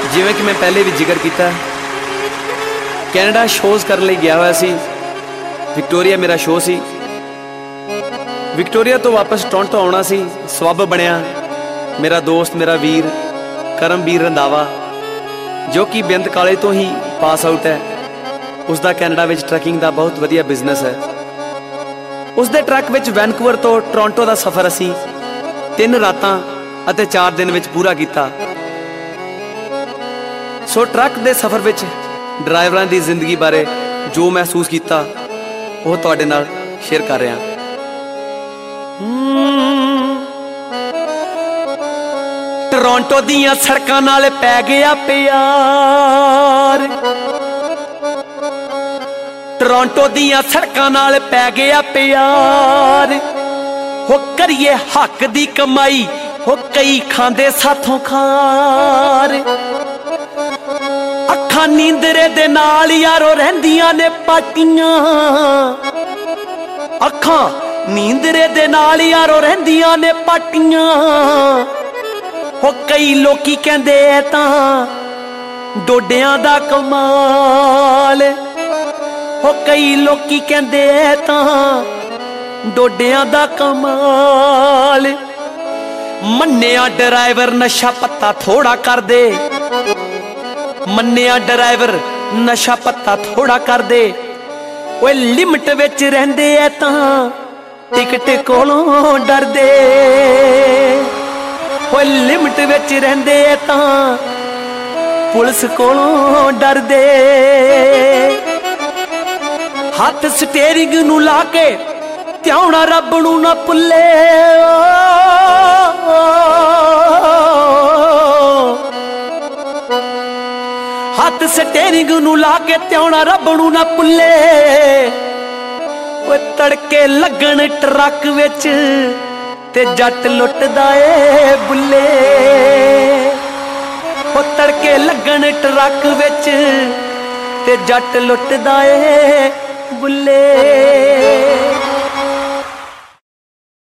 जिवें कि मैं पहले भी जिक्र किया, कैनेडा शोज़ करने लिए गया हुआ सी। विक्टोरिया मेरा शो सी। विक्टोरिया तो वापस टोरंटो आना सी। सबब बनया मेरा दोस्त, मेरा वीर करमवीर रंधावा, जो कि बेंत काले तो ही पास आउट है। उसका कैनेडा में ट्रैकिंग का बहुत वधिया बिजनेस है। उसके ट्रक में वैनकूवर तो टोरंटो का सफ़र असी 3 रातां अते 4 दिन में पूरा किया। सो ट्रक के सफ़र में ड्राइवरां की जिंदगी बारे जो महसूस किया वो तुहाडे नाल शेयर कर रहा। टोरंटो दियां सड़कां नाल पै गया प्यार, टोरंटो दियां सड़कां नाल पै गया प्यार। हो करिए हक दी कमाई, हो कई खांदे साथों खार। अखां नींदरे दे नाल यारो रहिंदियां ने पाटियां, अखां नींदरे दे नाल यारो रहिंदियां ने पाटियां। हो कई लोकी कहंदे तां डोडियां दा कमाल, हो कई लोकी कहंदे तां डोडियां दा कमाल। मन्निया ड्राइवर नशा पत्ता थोड़ा कर दे, मन्निया ड्राइवर नशा पत्ता थोड़ा कर दे। ओए लिमिट विच रहिंदे तां टिकट कोलों डरदे, ओए लिमिट विच रहिंदे तां पुलिस कोलों डरदे। हथ स्टेरिंग नू ला के ध्याना रब नू ना भुल्ले, हथ स्टेरिंग नू ला के ध्याना रब नू ना भुल्ले। तड़के लगन ट्रक विच ते जट लुटदा ए बुल्ले, तड़के लगन ट्रक विच ते जट लुटदा ए बुल्ले।